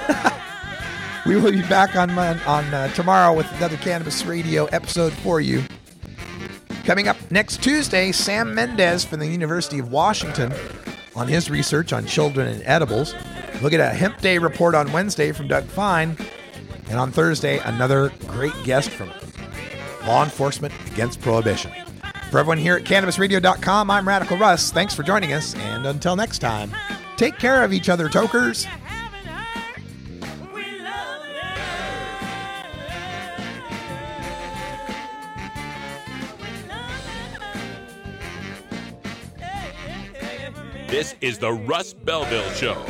We will be back on on uh, tomorrow with another Cannabis Radio episode for you. Coming up next Tuesday, Sam Mendez from the University of Washington on his research on children and edibles. We'll get a Hemp Day report on Wednesday from Doug Fine. And on Thursday, another great guest from Law Enforcement Against Prohibition. For everyone here at Cannabis Radio dot com, I'm Radical Russ. Thanks for joining us. And until next time, take care of each other, tokers. This is the Russ Belville Show.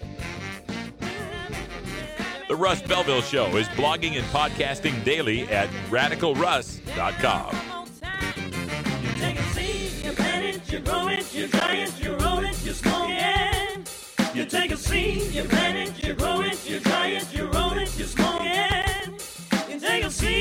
The Russ Belville Show is blogging and podcasting daily at Radical Russ dot com. You take a seed, you plant it, you grow it, you dry it, you roll it, you smoke it. You take a seed, you plant it, you grow it, you dry it, you roll it, you smoke it. You take a seed.